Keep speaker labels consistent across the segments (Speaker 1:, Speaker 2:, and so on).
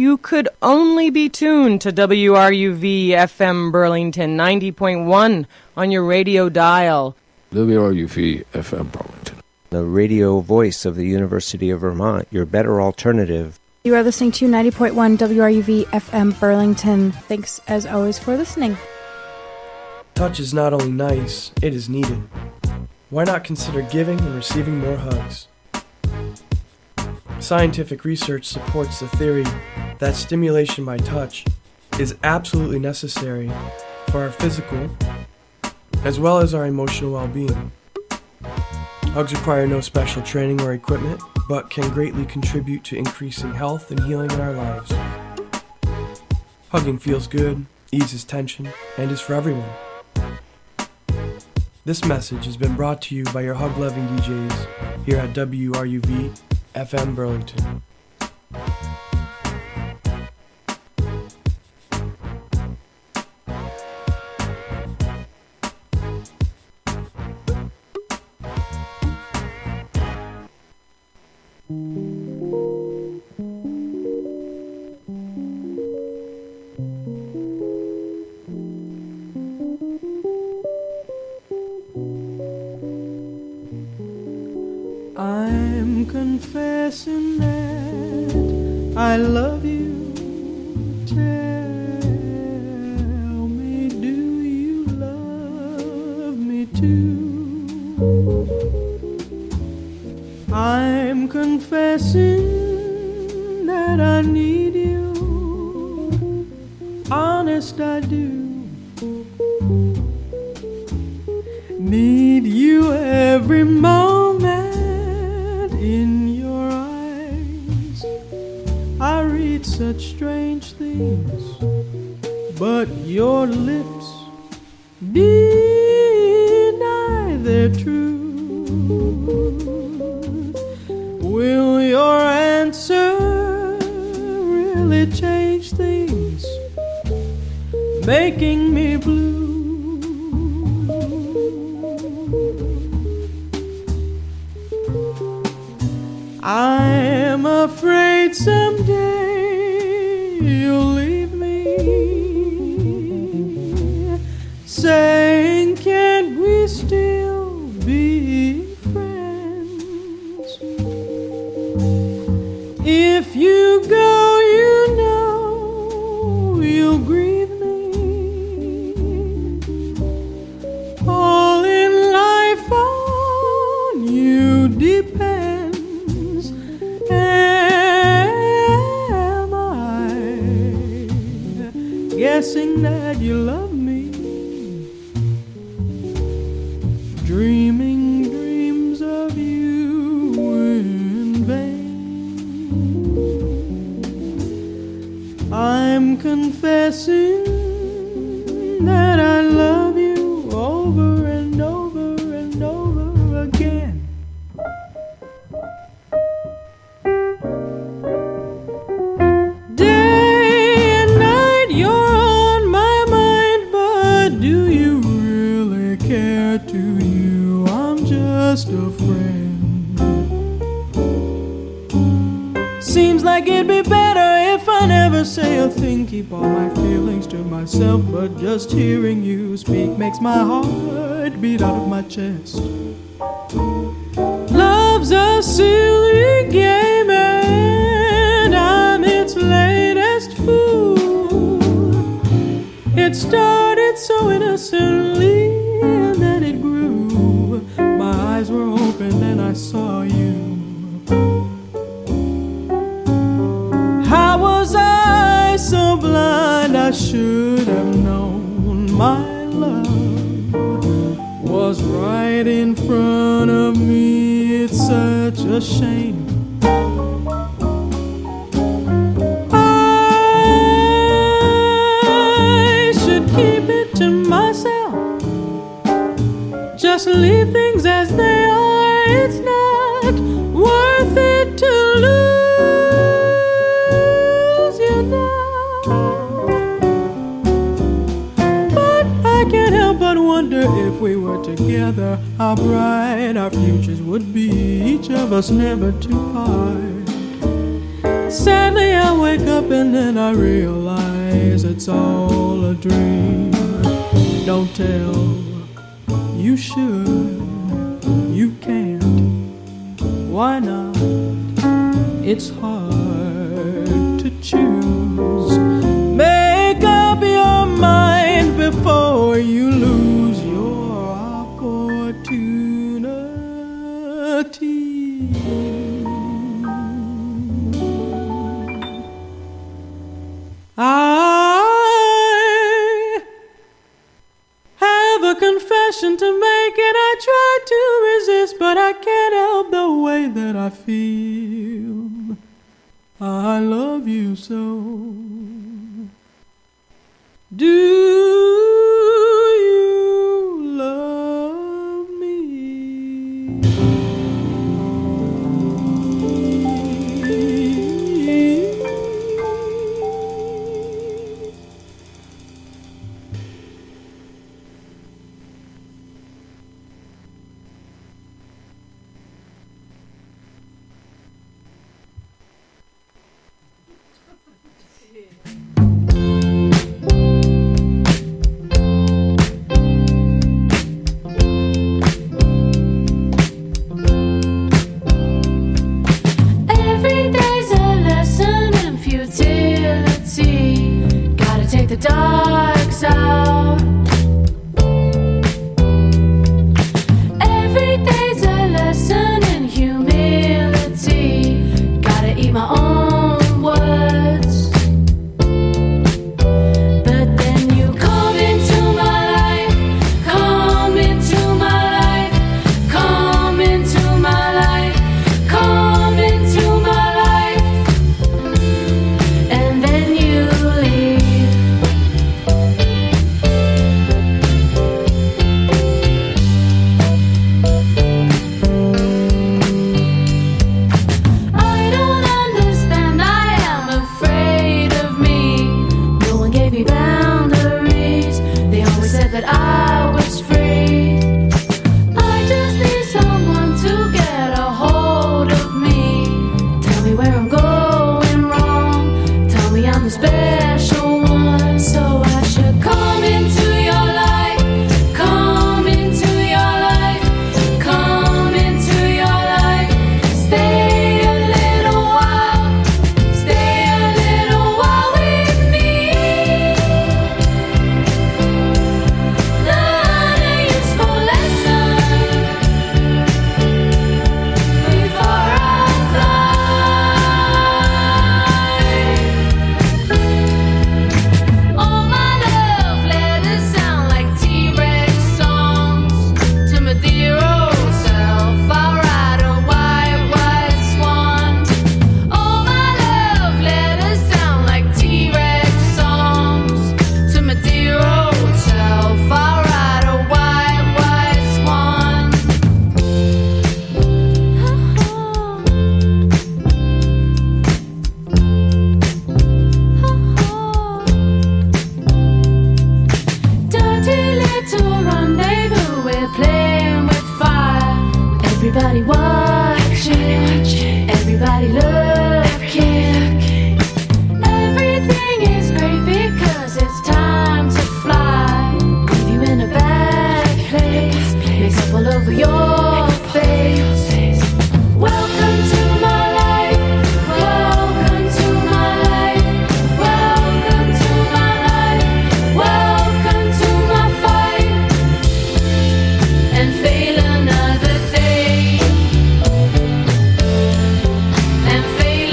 Speaker 1: you could only be tuned to WRUV FM Burlington 90.1 on your radio dial.
Speaker 2: WRUV FM Burlington,
Speaker 3: the radio voice of the University of Vermont, your better alternative.
Speaker 4: You are listening to 90.1 WRUV FM Burlington. Thanks, as always, for listening.
Speaker 5: Touch is not only nice, it is needed. Why not consider giving and receiving more hugs? Scientific research supports the theory that stimulation by touch is absolutely necessary for our physical as well as our emotional well-being. Hugs require no special training or equipment, but can greatly contribute to increasing health and healing in our lives. Hugging feels good, eases tension, and is for everyone. This message has been brought to you by your hug-loving DJs here at WRUV FM Burlington.
Speaker 6: I'm confessing that I love you. Tell me, do you love me too? I'm confessing that I need you. Honest, I do. Need you every moment. In your eyes, I read such strange things, but your lips deny their truth. Will your answer really change things, making me blue? I'm afraid someday you'll leave me, saying, can't we still be friends? If you go, you know you'll grieve me. All in life on you depends. Guessing that you love me, dreaming dreams of you in vain. I'm confessing that I love you over and over and over again. Just a friend. Seems like it'd be better if I never say a thing, keep all my feelings to myself, but just hearing you speak makes my heart beat out of my chest. Love's a silly game and I'm its latest fool. It started so innocently and then it grew. My eyes were open and I saw you. How was I so blind? I should have known my love was right in front of me. It's such a shame. I should keep it to myself. Just leave things as they are. It's not worth it to lose you now. But I can't help but wonder if we were together, how bright our futures would be, each of us never to part. Sadly, I wake up and then I realize it's all a dream. Don't tell, you should, you can't. Why not? It's hard to choose. Make up your mind before you lose your opportunity. I have a confession to make, and I try to resist, but I can't help the way that I feel. I love you so. Do you love me?
Speaker 7: The dark's out. Every day's a lesson in humility. Gotta eat my own words. But then you come into my life, come into my life, come into my life, come into my life, and then you leave. That I was free. I just need someone to get a hold of me. Tell me where I'm going wrong. Tell me I'm the special one. So I should come into your life. Come into your life. Come into your life. Stay a little while. Stay a little while with me. Everybody watching, everybody looking. Everything is great because it's time to fly. Leave you in a bad place, makeup all over your face. Welcome to my life, welcome to my life, welcome to my life, welcome to my fight, and fail another day. And fail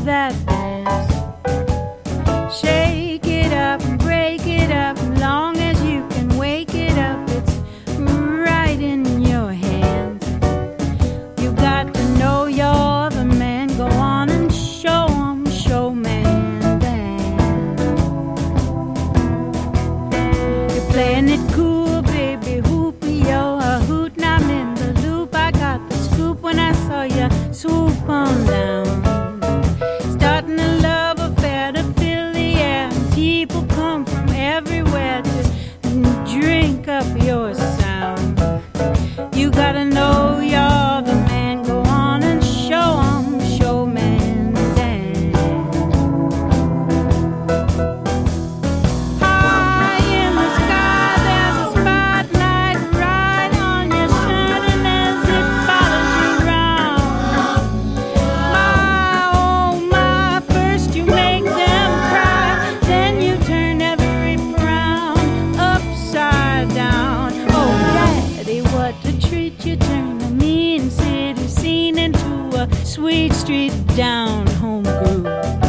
Speaker 8: that dance. Shake it up and break it up, as long as you can wake it up, it's right in your hands. You got to know you're the man, go on and show 'em, showman dance. You're playing it cool, baby, hoop-yo, a hoot, and I'm in the loop. I got the scoop when I saw you swoop on down. Starting a love affair to fill the air. People come from everywhere to drink up your sound. You gotta know you're the man, go on and show 'em, showman dance. High in the sky there's a spotlight right on you, shining as it follows you round. My, oh my, first you make them cry, then you turn every frown upside down. Oh daddy, what a treat, you turn a mean city scene into a sweet street down home groove.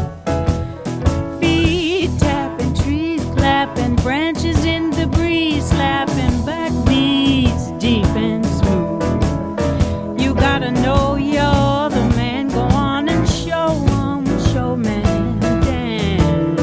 Speaker 8: Feet tapping, trees clapping, branches in the breeze slapping, backbeats deep and smooth. You gotta know you're the man, go on and show 'em, showman dance.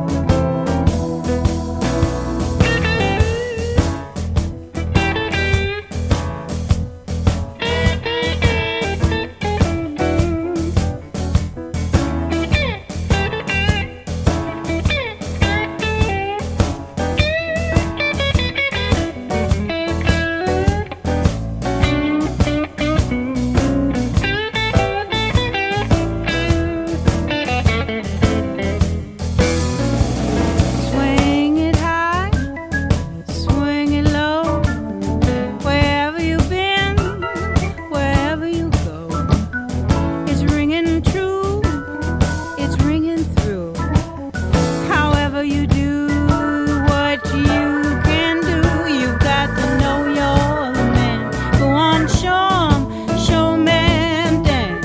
Speaker 8: Swing it high, swing it low, wherever you've been, wherever you go. It's ringing true, it's ringing through. However you do what you can do, you've got to know you're the man. Go on, show 'em, showman dance.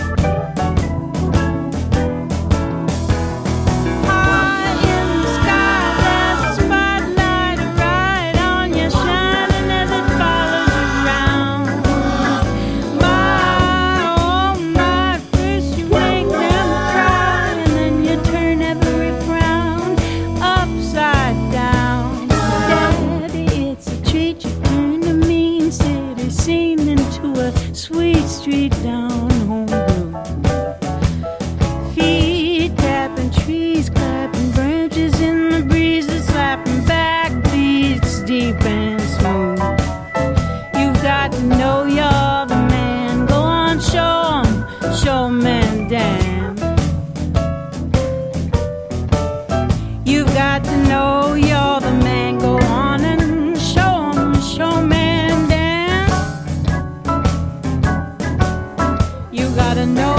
Speaker 8: High in the sky, there's a spotlight right on you, shining as it follows you round. My, oh my, first you make them cry, and then you turn every frown upside down. Daddy, it's a treat, you turn a mean city scene into a sweet street down home groove. Feet tapping, trees clapping, branches in the breeze is slapping, backbeats deep and smooth. You've got to know you're the man, go on, show 'em, showman dance. You've got to know you're the man, go on and show 'em, showman dance. You gotta know